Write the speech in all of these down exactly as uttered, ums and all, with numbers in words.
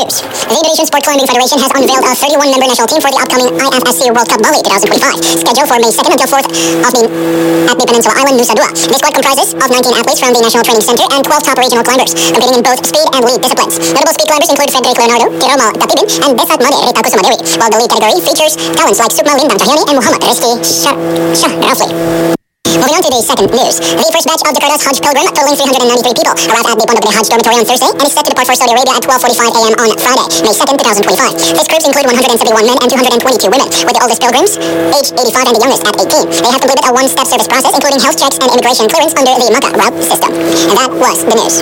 news. The Indonesian Sport Climbing Federation has unveiled a thirty-one member national team for the upcoming I F S C World Cup Bali twenty twenty-five, scheduled for May second until fourth of May at the Peninsula Island, Nusa Dua. The squad comprises of nineteen athletes from the National Training Center and twelve top regional climbers, competing in both speed and lead disciplines. Notable speed climbers include Frederick Leonardo, Tiromal Tapibin, and Besat Made Rita Kusumadewi, while the lead category features talents like Sukma Lindang Cahyani and Muhammad Rizky Shah, Shah Rafli. Moving on to the second news. The first batch of Jakarta's Hajj pilgrim, totaling three hundred ninety-three people, arrived at the Pondok Gede Hajj dormitory on Thursday and is set to depart for Saudi Arabia at twelve forty-five a m on Friday, May second, twenty twenty-five. These groups include one hundred seventy-one men and two hundred twenty-two women, with the oldest pilgrims, aged eighty-five, and the youngest at eighteen. They have completed a one-step service process, including health checks and immigration clearance under the Makkah route system. And that was the news.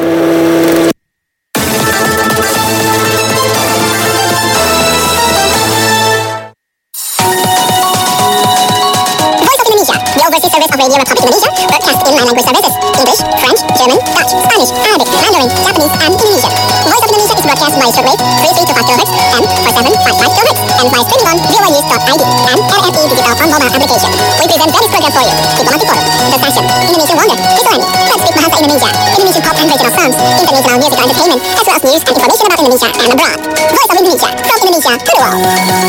Overseas service of Radio Republic Indonesia, broadcast in nine language services: English, French, German, Dutch, Spanish, Arabic, Mandarin, Japanese, and Indonesian. Voice of Indonesia is broadcast by shortwave three three two five kilohertz and four seven five five kilohertz, and by streaming on v o a news dot i d and R F E Digital on mobile application. We present various programs for you: Diplomatic Forum, The Session, Indonesian Wonder, Kisalani, Let's Speak Bahasa Indonesia, Indonesian pop and regional songs, international music and entertainment, as well as news and information about Indonesia and abroad. Voice of Indonesia, from Indonesia to the world.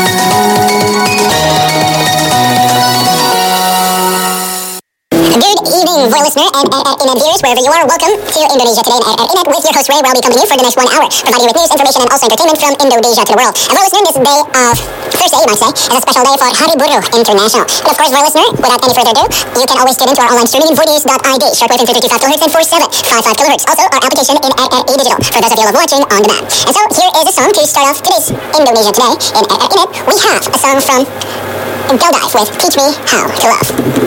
Good evening, voice listener and R R Inet viewers, wherever you are. Welcome to Indonesia Today and R R Inet with your host Ray, where I'll be accompanying you for the next one hour, providing you with news, information, and also entertainment from Indonesia to the world. And voice listener, this day of Thursday, you might say, is a special day for Hari Buruh International. And of course, voice listener, without any further ado, you can always tune into our online streaming in voinews dot i d, shortwave in three three two five kilohertz and four seven five five kilohertz. Also, our application in R R E Digital for those of you who love watching on demand. And so, here is a song to start off today's Indonesia Today in R R Inet. We have a song from Godive with Teach Me How to Love.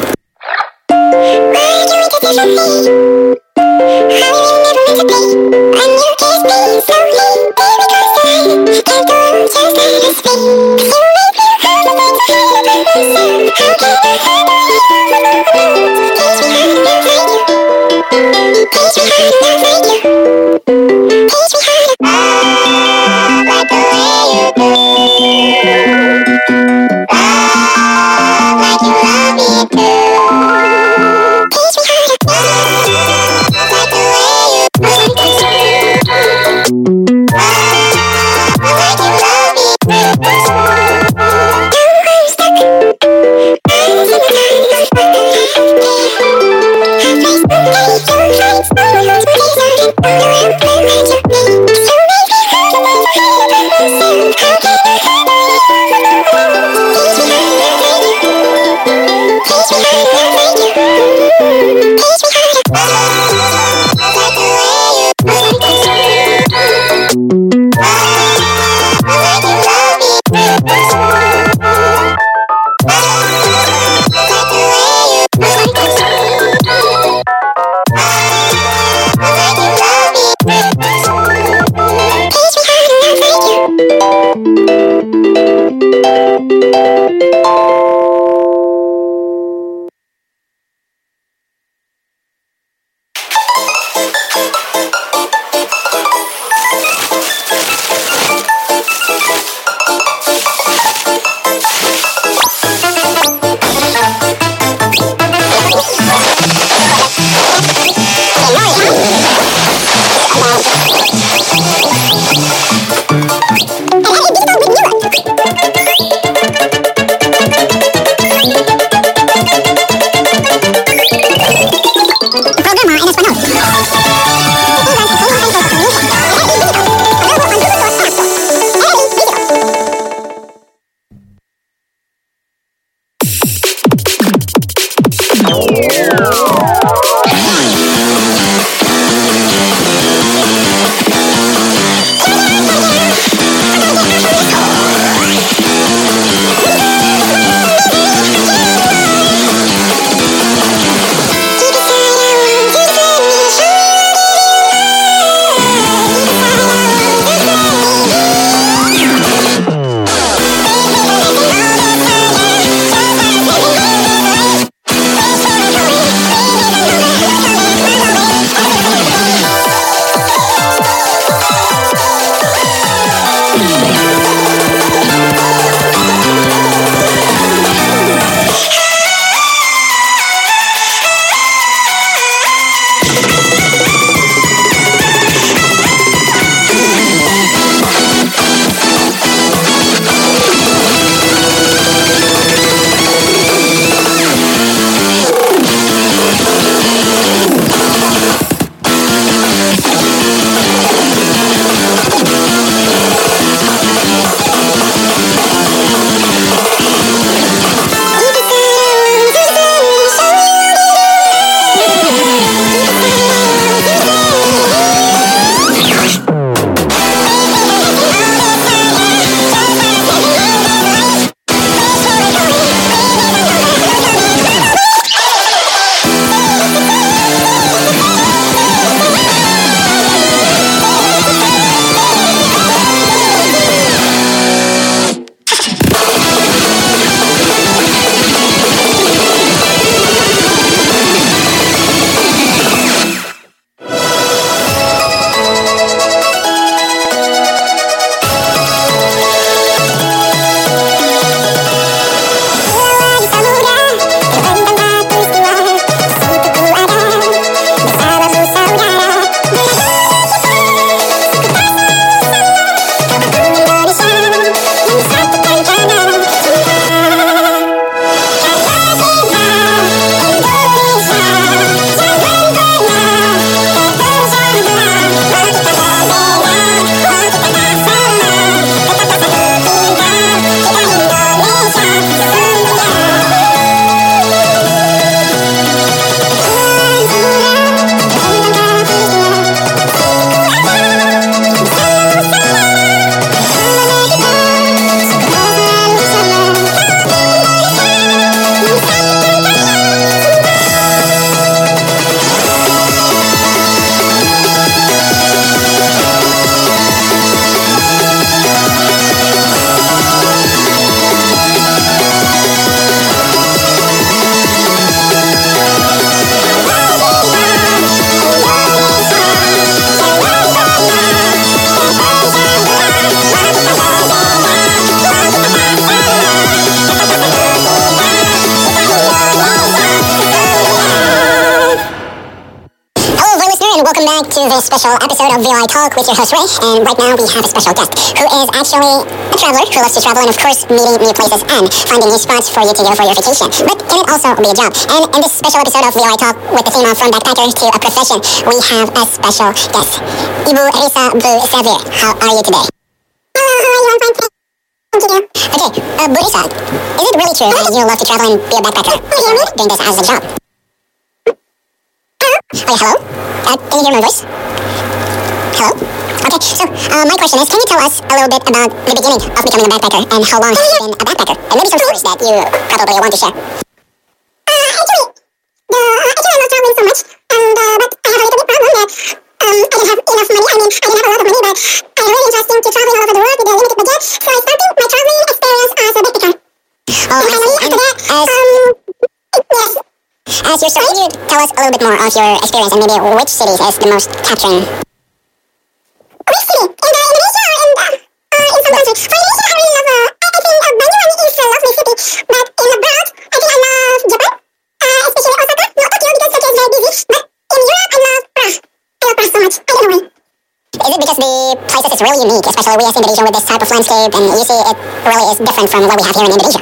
Why do we get this from me? How we never meant to be. When you kiss me slowly, baby, close the line. Can't go on just let us be. Cause you make me hard to find to hide about myself. How can I handle you when no one knows? Teach me how to love like you. Teach me how to love like you. Teach me how to love like the way you do. Love like you love me too. back to this special episode of V O I Talk with your host Ray, and right now we have a special guest who is actually a traveler who loves to travel and of course meeting new places and finding new spots for you to go for your vacation. But can it also be a job? And in this special episode of V O I Talk with the theme of From Backpacker to a Profession, we have a special guest. Ibu Risa Bu Xavier, how are you today? Hello, how are you? I'm fine today. Thank you. Okay, uh, Bu Risa, is it really true that you love to travel and be a backpacker? Can you hear me? Doing this as a job? Oh, hello? Uh, can you hear my voice? Hello? Okay, so uh, my question is, can you tell us a little bit about the beginning of becoming a backpacker and how long have you been a backpacker? And maybe some stories that you probably want to share. Uh, actually, the, uh, actually I'm not traveling so much, and, uh, but I have a little bit problem that um, I don't have enough money. I mean, I don't have a lot of money, but I'm really interested to traveling all over the world with a limited budget, so I started my traveling experience as a backpacker. Oh, and I finally, see. after that, As, um, yes. as your story, can you tell us a little bit more of your experience and maybe which cities is the most capturing? Which city? In the Indonesia or in, uh, uh, in some country? For Indonesia, I really love, uh, I, I think uh, Banyuwangi is a lovely city, but in abroad, I think I love Japan, uh, especially Osaka, not Tokyo because Tokyo is very busy, but in Europe, I love Prague. I love Prague so much. I don't know why. Is it because the places is really unique, especially we as Indonesia with this type of landscape, and you see it really is different from what we have here in Indonesia?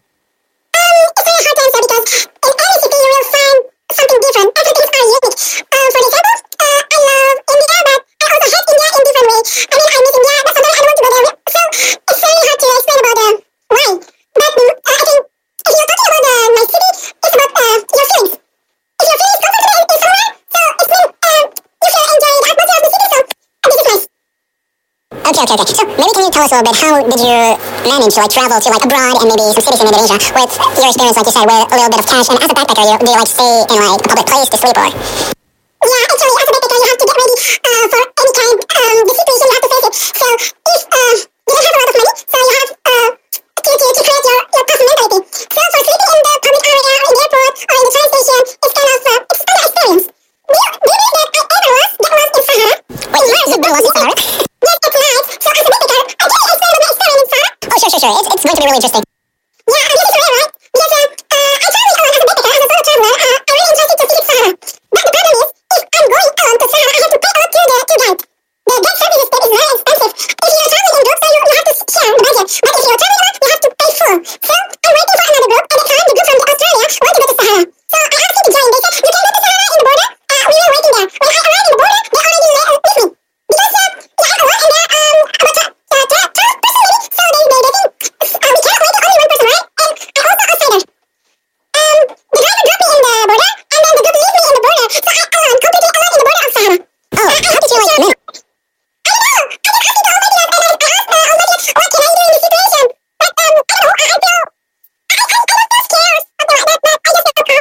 Um, it's very hard to answer because in any city you will find something different. Everything are unique. Um, for example, uh, I love India, but I also hate India in different ways. I mean, I miss India, but sometimes I don't want to go there. So it's very hard to explain about the why. But um, uh, I think if you're talking about uh, my city, it's about uh, your feelings. If your feelings comfortable in, in somewhere, so it means uh, you feel enjoy the atmosphere of the city. So uh, this is nice. Okay, okay, okay. So maybe can you tell us a little bit how did you manage to like travel to like abroad and maybe some cities in Indonesia with your experience, like you said, with a little bit of cash, and as a backpacker, you, do you like stay in like a public place to sleep or? Yeah, actually, as a backpacker, you have to get ready uh, for any kind um, the situation you have to face it. So if uh, you don't have a lot of money, so you have uh, to, to, to create your, your tough mentality. So for sleeping in the public area or in the airport or in the train station, it's kind of uh, it's kind of experience. Do you, do you believe that I ever was get lost in Sahara? Wait, you you been lost in Sahara? Yes, at night. So as a backpacker, I can explain about my experience in Sahara. Oh, sure, sure, sure. It's, it's going to be really interesting. Yeah, this is rare, right? Because uh, uh, I travel alone as a backpacker, as a solo traveler. Uh, I'm really interested to visit Sahara. But the problem is, if I'm going alone to Sahara, I have to pay a lot to the tour guide. The guide services there is very expensive. If you're traveling in groups, so you, you have to share the budget. But if you're traveling alone, you have to pay full. So I'm waiting for another group. At the time, the group from the Australia want to go to Sahara. So I asked them to join. They said, you can go to Sahara in the border. Uh, we were waiting there. When I arrived in the border, they already let uh, with me. Because uh, yeah, I'm alone and they're um, about to, uh, twelve person maybe. So they, they, they think uh, we cannot wait only one person, right? And I'm also outsider. Um, the driver dropped me in the border, and then the group leave me in the border. So I alone, completely alone in the border of Sahara. Oh, how did you like manage? I don't know. I just asked the Almighty and I, I asked the Almighty, what can I do in this situation? But um, I don't know. I, I feel, I, I, I don't feel scared or something like that. But I just feel calm.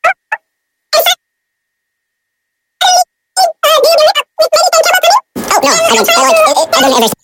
And so, uh, do you believe that with many things about me? Oh, no, I don't, I like, it, it, I don't ever.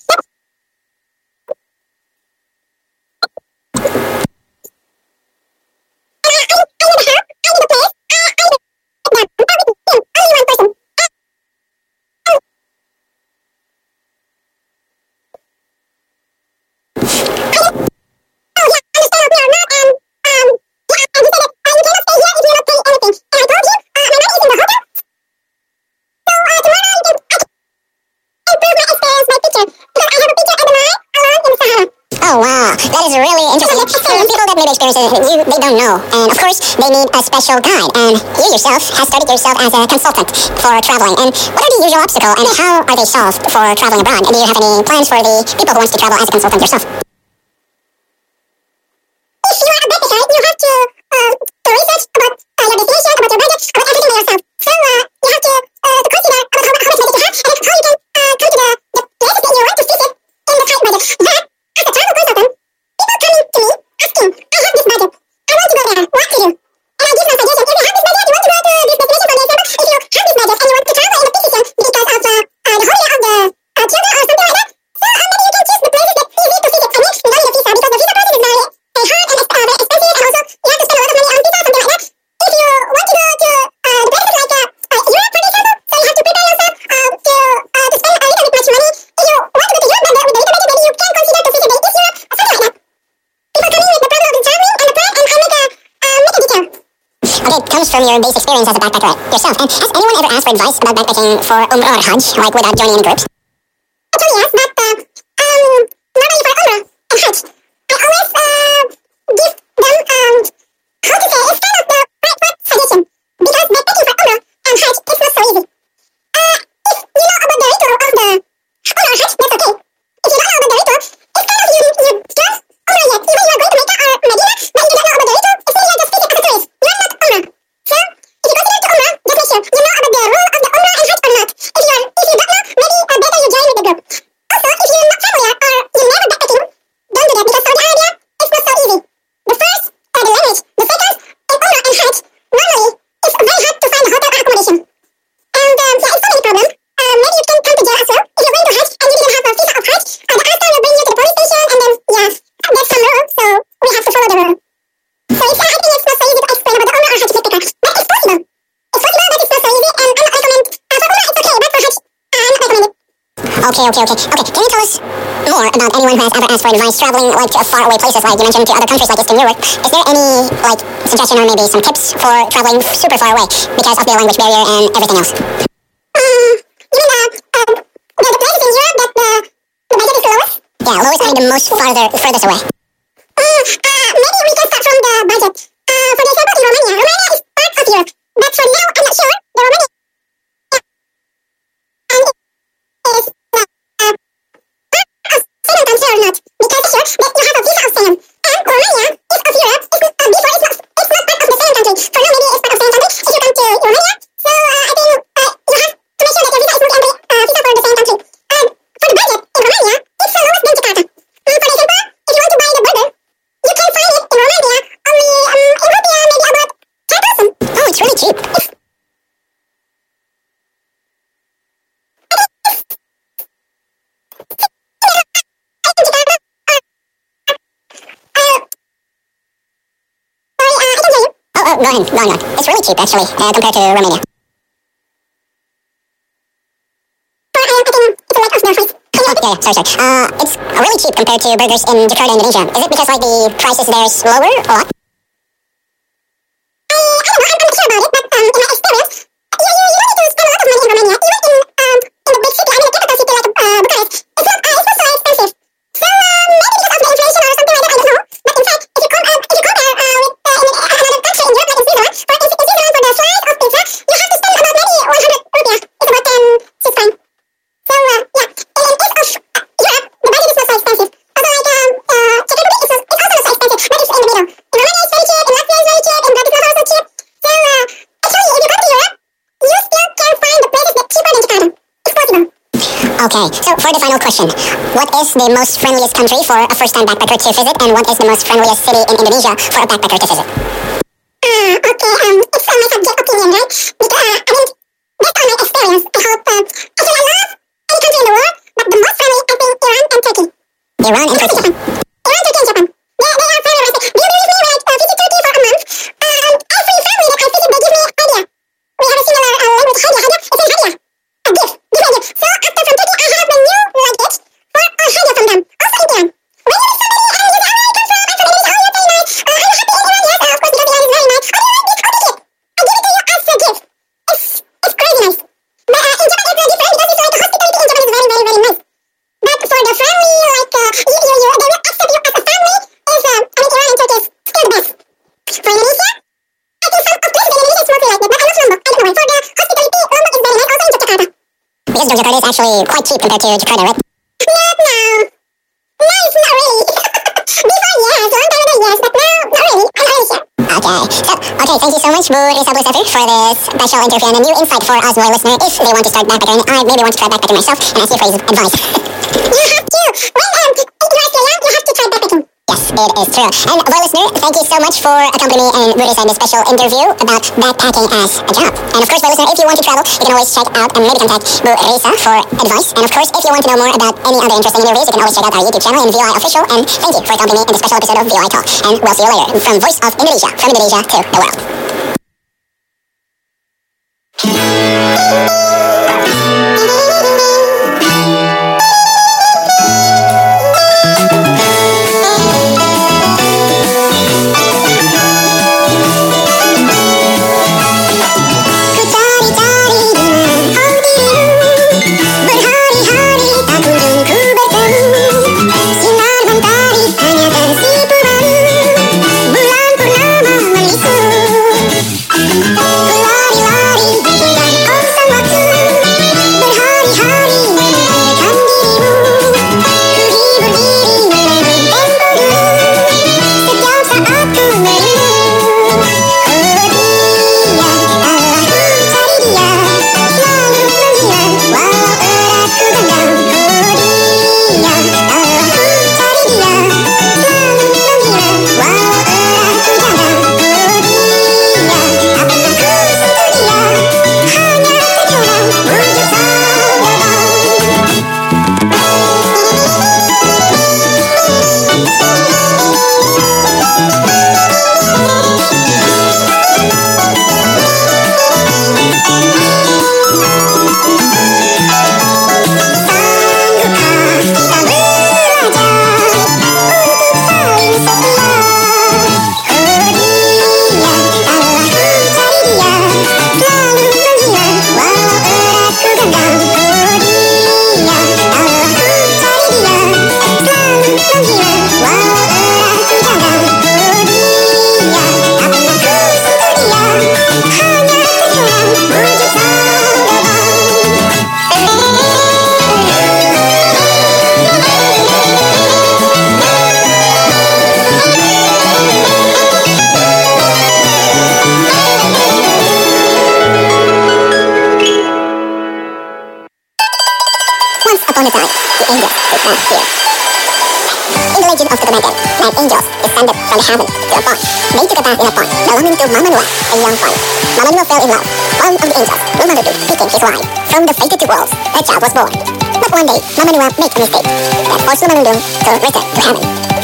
Oh, wow. That is really interesting. For people that maybe experience it, you, they don't know. And of course, they need a special guide. And you yourself have started yourself as a consultant for traveling. And what are the usual obstacles and how are they solved for traveling abroad? And do you have any plans for the people who wants to travel as a consultant yourself? If you are a backpacker, you have to, uh, to research about uh, your destination, about your budget, about everything by yourself. So uh, you have to, uh, to consider about how, how much budget you have and how you can uh, come to the, the places that you want to visit in the tight budget. But as a travel consultant, people coming to me asking, I have this budget, I want to go there, what to do? And I give my suggestion. If you have this budget, you want to go to this destination, for example, if you have this budget and you want to travel in a peak season because of uh, uh, the holiday of the uh, children or something like that, so uh, maybe you can choose the places that easy to visit. I mean, Okay, it comes from your base experience as a backpacker yourself. And has anyone ever asked for advice about backpacking for Umrah or Hajj, like without joining any groups? Actually, yes, but uh, um, normally for Umrah and Hajj, I always uh, give them, um, how to say, it's kind of the right foot suggestion. Because backpacking for Umrah and Hajj is not so easy. Uh, if you know about the ritual of the Umrah or Hajj, that's okay. If you don't know about the ritual, it's kind of you, you just Umrah yet. Even you are going to Mecca or Medina, but you don't know about the ritual, it's really just visit as a tourist. You're not Umrah. So, if you consider to Umrah, just make sure you know about the rule of the Umrah and Hajj or not. If you are, if you don't know, maybe uh, better you join with the group. Also, if you're not familiar or you never backpacking, don't do that because Saudi Arabia is not so easy. The first, uh, the language. The second, in Umrah and Hajj, normally it's very hard to find a hotel or accommodation. And um, yeah, it's so many problems. Uh, maybe you can come to jail as well. If you're going to Hajj and you didn't have a visa of Hajj, uh, the pastor will bring you to the police station and then, yeah, there's some rule, so we have to follow the rule. So it's, uh, I think it's not so easy to explain about the Umrah or Hajj backpacker. But it's possible. It's possible, but it's not so easy, and I'm not recommend. Uh, for Umrah, it's okay, but for Hajj, uh, I'm not recommend it. Okay, okay, okay. Okay, can you tell us more about anyone who has ever asked for advice traveling like to far away places, like you mentioned, to other countries like Eastern Europe? Is there any like suggestion or maybe some tips for traveling super far away because of the language barrier and everything else? Um, you mean, uh, um, the, the places in Europe that the, the budget is the lowest? Yeah, lowest meaning the most farther furthest away. Mm, uh, maybe we can start from the budget. Uh, for example, in Romania. Romania is part of Europe, but for now, I'm not sure. The Romania and it is uh, uh, part of Schengen country or not. Because it's sure that you have a visa of Schengen. And Romania is of Europe. It's, uh, before it's not, it's not part of the Schengen country. For now, maybe it's part of Schengen country if you come to Romania. So uh, I think uh, you have to make sure that your visa is not the uh, visa for the same country. And for the budget in Romania, it's the lowest than Jakarta. Uh, for example, if you want to buy the burger, you can find it in Romania only um, in rupiah maybe about ten thousand. Oh, it's really cheap. Oh, oh, go ahead, go on, go on. It's really cheap actually, uh, compared to Romania. Oh, yeah, yeah, sorry, sorry. Uh, it's really cheap compared to burgers in Jakarta, Indonesia. Is it because like the prices there is lower a lot? I, I don't know, I'm, I'm not sure about it, but um, in my experience, you, you, you don't need to spend a lot of money in Romania. Even in, um, in the big city, I mean the capital city like uh, Bucharest, it's not, uh, it's not so expensive. So um, maybe because of the inflation or something like that, I don't know. But in fact, if you, com- uh, if you compare uh, with uh, in, uh, another country in Europe, like in Switzerland, for in, in Switzerland for the slice of pizza, you have to spend about maybe one hundred rupiah. It's about ten Swiss francs. So uh, yeah, in, in east of uh, Europe, the budget is not so expensive. Also like um, uh, Czech Republic is, not, it's also not so expensive, but it's in the middle. In Romania it's very cheap, in Latvia it's very cheap, in Bratislava also cheap. So uh, actually, if you come to Europe, you still can find the places that cheaper than Jakarta. It's possible. Okay, so for the final question, what is the most friendliest country for a first-time backpacker to visit, and what is the most friendliest city in Indonesia for a backpacker to visit? Uh, okay, um, it's uh, my subject opinion, right? Because, uh, I mean, based on my experience, I hope, uh, actually I love any country in the world, but the most friendly, I think, Iran and Turkey. Iran and Turkey? Japan. Iran, Turkey, and Japan. They, they are very romantic. Do you believe me when I uh, visit Turkey for a month? Um, every family that I visit, they give me idea. We have a similar uh, language, Hadia. Hadia, it's in Hadia. A gift. Give me a gift. So after from Turkey, I have the new luggage for a Hadia from them. Also in Iran. When you meet somebody and you say, oh, where you come from? I'm from Indonesia. Oh, you're very nice. Uh, are you happy in Iran? Yes, uh, of course, because Iran is very nice. Oh, do you like this? Oh, take it. I give it to you as a gift. It's, it's crazy nice. But uh, in Japan, it's uh, different because it's like the hospitality in Japan is very, very, very nice. But for the family, like, uh, you, you, you, they will accept you as a family, is, uh, I mean, Iran and Turkey is still the best. For Indonesia, I think some of places in Indonesia is mostly like that, but I love Lombok. I don't know why. For the hospitality, Lombok is very nice, also in Jakarta. Because Jakarta is actually quite cheap compared to Jakarta, right? Not now. No, it's not really. Before, yes, long time ago, yes, but now, not really. I'm not really sure. Okay, so, okay, thank you so much, Bu Risa Bustafer, for this special interview and a new insight for Osmoy listener if they want to start backpacking. I maybe want to try backpacking myself and ask you for his advice. You have to. When um, you are still young, you have to try backpacking. Yes, it is true. And boy listener, thank you so much for accompanying me and Bu Risa in this special interview about backpacking as a job. And of course, boy listener, if you want to travel, you can always check out and maybe contact Bu Risa for advice. And of course, if you want to know more about any other interesting interviews, you can always check out our YouTube channel in V O I Official. And thank you for accompanying me in this special episode of V O I Talk. And we'll see you later from Voice of Indonesia, from Indonesia to the world. the path here. In the legend of the Tomaten, nine angels descended from the heaven to a pond. They took a bath in a pond belonging to Mama Noah, a young pond. Mama Noah fell in love. One of the angels, Lumadudu, became his wife. From the fated two worlds, a child was born. But one day, Mama Noah made a mistake that forced Lumadudu to return to heaven.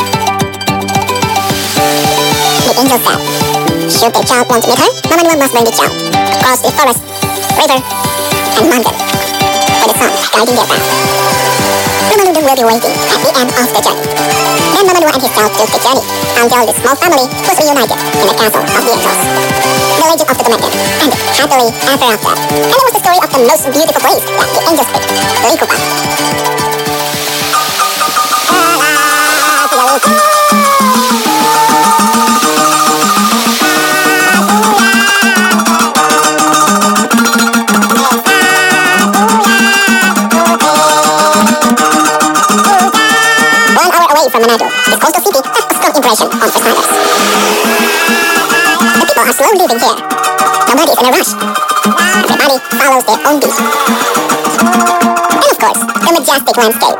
The angel said, should the child want to meet her, Mama Noah must bring the child across the forest, river, and mountain for the sun guiding their path. Lumadudu will be waiting at the end of the journey. Then Mama Noah and his child took the journey until the small family was reunited in the castle of the angels. The legend of the Tomaten ended happily ever after. And it was the story of the most beautiful place that the angels picked, Likupang. From Manado, this coastal city has a strong impression on first-timers. The people are slow living here. Nobody is in a rush. Everybody follows their own beat. And of course, the majestic landscape.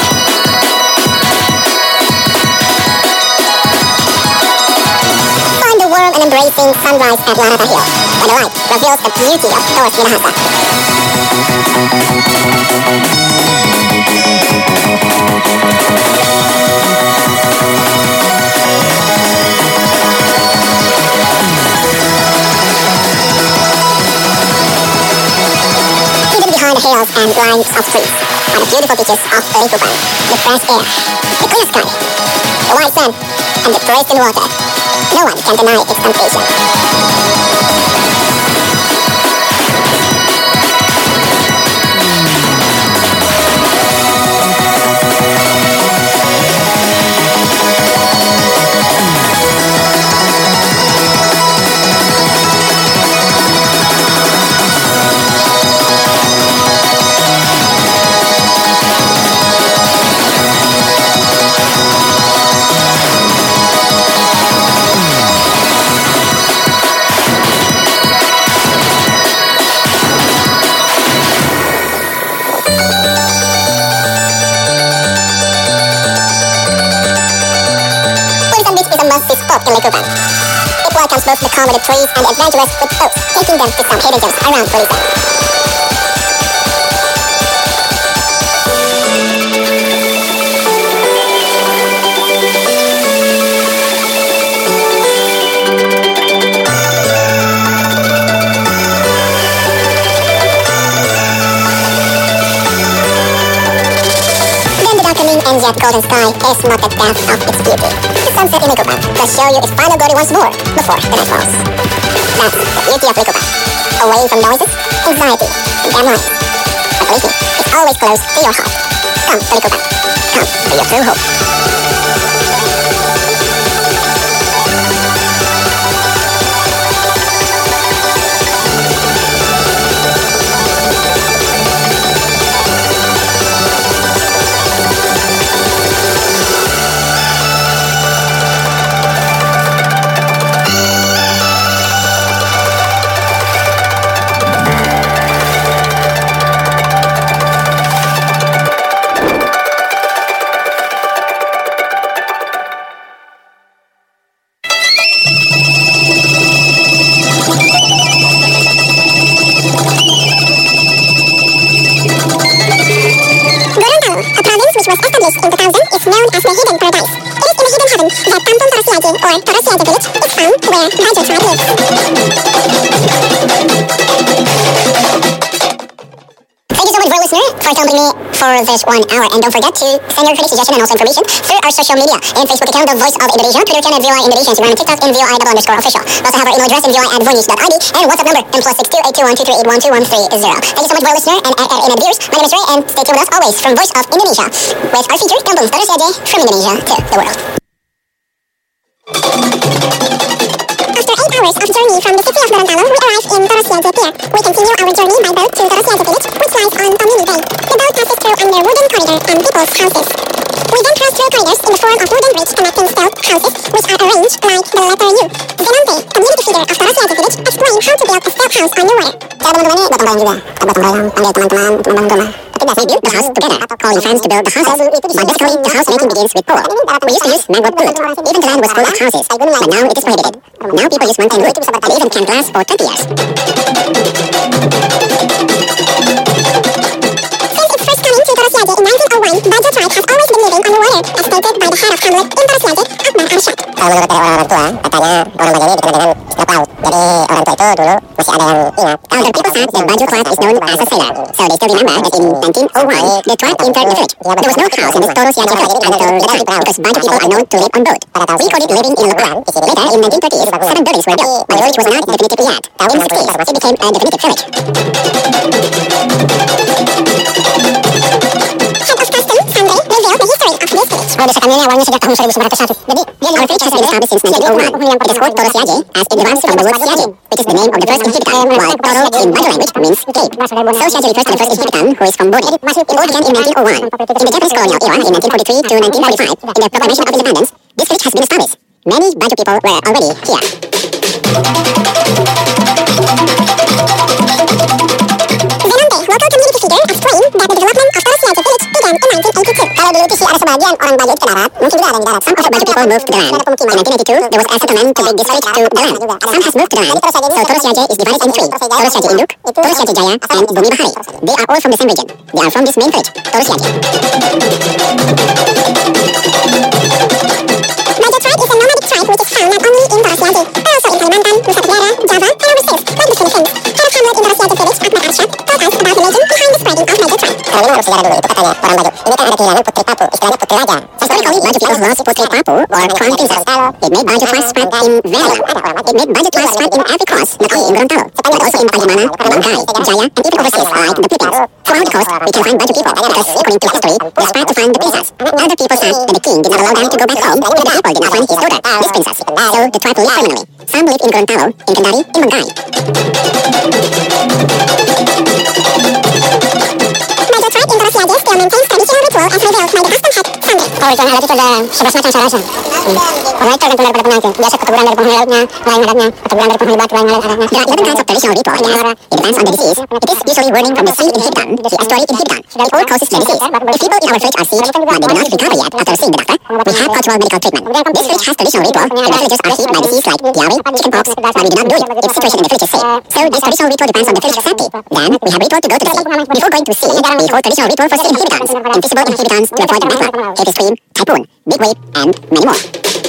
Find the warm and embracing sunrise at Larata Hill, where the light reveals the beauty of Torres Minahasa. The hills and lines of trees are the beautiful beaches of Likupang, the fresh air, the clear sky, the white sand, and the pristine water. No one can deny its temptation. Spot in Likupang. It welcomes both the calm of the trees and the adventurous with boats, taking them to some hidden gems around Pulisan. Then the darkening and yet golden sky is not the depth of its beauty. The sunset in Likupang does show you its final glory once more before the night falls. That's the beauty of Likupang. Away from noises, anxiety, and damn lies. But believe me, it's always close to your heart. Come to Likupang. Come to your true hope. In two thousand is known as the Hidden Paradise. It is in the hidden heaven that Kampung Torosiaje or Torosiaje village is found where Raja tribe lives. Thank you so much, listener, for accompanying me for this one hour. And don't forget to send your critic suggestion and also information through our social media. In Facebook account, The Voice of Indonesia, Twitter account at V O I Indonesia, Instagram and TikTok in V O I double underscore official. We also have our email address in V O I at voinews dot I D and WhatsApp number in plus six two eight two one two three eight one two one three zero. Thank you so much, for listener, and R R N viewers. My name is Ray, and stay tuned with us always from Voice of Indonesia with our feature Kampung Torosiaje from Indonesia to the world. After eight hours of journey from the city of Gorontalo, we arrive in Torosiaje Pier. We continue our journey by boat to Torosiaje village, which lies on Tomini Bay. The boat passes through under wooden corridor and people's houses. We then cross through corridors in the form of wooden bridge connecting stealth houses, which are arranged like the letter U. Zenonte, community figure of Torosiaje village, explained how to build a stealth house on the water. Cara teman-temannya gotong royong juga. Kita gotong royong, panggil teman-teman untuk membangun rumah. Tapi biasa We built the house together, calling friends to build the houses. But basically, the house making begins with pool. We used to use mangrove wood. Even the land was full of houses, but now it is prohibited. Now people use mountain wood. They even can last for twenty years. Since its first coming to Torosiagi in nineteen oh one, Bajau tribe has always been living underwater, as stated by the head of Hamlet in Torosiagi, Akbar Arsyad. Kalau menurut dari orang-orang tua, katanya orang Bajau ini dikenal dengan setiap laut. Jadi orang tua itu dulu masih ada yang ingat. Elder people said that Bajau tribe is known as a sailor, so they still remember that in nineteen oh one, the tribe entered the village. There was no house in this Torosiagi village until the time, because Bajau people are known to live on boat. We called it living in Luang. Later, in nineteen thirties, seven buildings were built, but the village was not definitive yet. In the sixties, it became a definitive village. Head of custom, Sandre, revealed the history of this village. Oh, desa kami ini awalnya sejak tahun seribu sembilan ratus satu. Jadi, our village has been established since nineteen oh one. It is called Torosiagi, as it derives from the word Siagi, which is the name of the first inhabitant, while Toro in Bajau language means cave. So Siagi refers to the first inhabitant, who is from Bode. It all began in nineteen oh one. In the Japanese colonial era, in nineteen forty-three to nineteen forty-five, in the proclamation of independence, this village has been established. Many Bajau people were already here. Zenonte, local community figure, explained that the development of Torosiagi village began in nineteen eighty-two. Kalau dulu itu sih ada sebagian orang Bajau itu ke darat, mungkin juga ada yang di darat. Some of the Bajau people moved to the land. In nineteen eighty-two, there was a settlement to bring this village to the land. Some has moved to the land, so Torosiagi is divided in three. Torosiagi Induk, Torosiagi Jaya, and Bumi Bahari. They are all from the same region. They are from this main village, Torosiagi. Bajau tribe is a nomadic tribe which is found not only in Torosiagi, but also in Kalimantan, Nusa Tenggara, Java, and overseas, like the Philippines. Head of Hamlet in Torosiagi village, Akbar Arsyad, told us about the legend behind the spreading of Bajau tribe. Kalau memang harus sejarah dulu itu katanya orang Bajau. Ini kan ada kehilangan putri Papu, istilahnya putri raja. Historically, Bajau people lost Putri Papu, or crown princess. It made Bajau tribe spread in Vela. It made Bajau tribe spread in every coast, not only in Gorontalo, but also in Pagimana, Banggai, Jaya, and even overseas, like the Philippines. Throughout the coast, we can find Bajau people, because according to history, they spread to find the princess. Other people said that the king did not allow them to go back home, and the people did not find his daughter, this princess. So the tribe lived permanently. Some lived in Gorontalo, in Kendari, in Banggai. Bajau tribe in Torosiagi still maintains traditional ritual as revealed by the custom head, Sandre. Oh, ritual adat itu ada sebelas macam saya rasa. Hmm. Karena itu tergantung daripada pengantin. Biasa ketuburan dari penghuni lautnya, lain adatnya. Ketuburan dari penghuni batu, lain adatnya. There are eleven kinds of traditional ritual, I guess. It depends on the disease. It is usually warning from the sea inhabitant, the estuary inhabitant. It all causes the disease. If people in our village are sick, but they do not recover yet after seeing the doctor, we have cultural medical treatment. This village has traditional ritual, and the villagers are hit by disease like diarrhea, chickenpox, but we do not do it if situation in the village is safe. So this traditional ritual depends on the village safety. Then we have ritual to go to the sea. Before going to sea, we hold traditional ritual for sea inhabitants, invisible inhabitants to avoid the backlash, heavy stream, typhoon, big wave, and many more.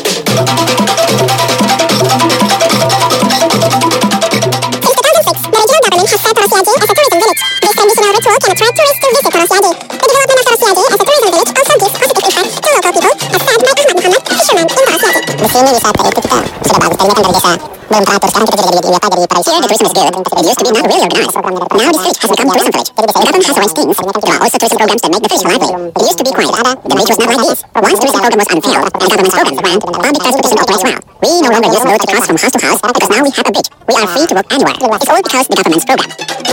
Since two thousand six, the regional government has set Torosiagi as a tourism village. This traditional ritual can attract tourists to visit Torosiagi. The development of Torosiagi as a tourism village also gives positive impact to local people, as said by Ahmad Muhammad, fisherman in Torosiagi. Di sini wisata itu kita sudah bagus. Tadinya kan dari desa belum teratur, sekarang kita jadi jadi apa dari para Here the tourism is good. It used to be not really organized. Now this village has become a tourism village. The government has arranged things. There are also tourism programs that make the village lively. It used to be quiet. The village was not like this. Once tourism program was unfilled and government's programs ran, public transportation operates well. We no longer use boat to cross from house to house because now we have a bridge. We are free to walk anywhere. It's all because the government's program.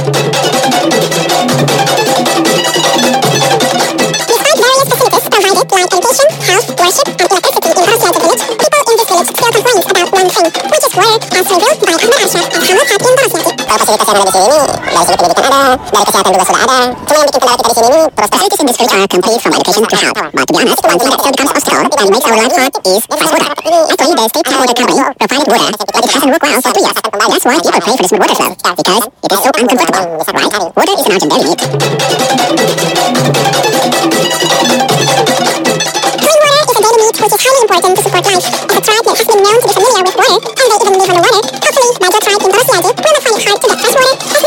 Despite various facilities provided like education, health, worship, and electricity in Torosiagi village, people in this village still complain about one thing, which is water, as revealed by Akbar Arsyad and Hamlet Head in Torosiagi. Kalau fasilitas yang ada di sini, dari segi pendidikan ada, dari kesehatan juga sudah ada. Cuma yang bikin kendala kita di sini ini, terus Facilities in this village are complete from education to health. But to be honest, one thing that still becomes obstacle and makes our life hard is fresh water. Actually, the state tap water company provided water, but it hasn't worked well for two years. That's why people pay for the smooth water flow, because it is so uncomfortable, right? Water is an urgent daily need. Clean water is a daily need which is highly important to support life. As a tribe that has been known to be familiar with water, and they even live on the water, hopefully Bajau tribe in Torosiagi will not find it hard to get fresh water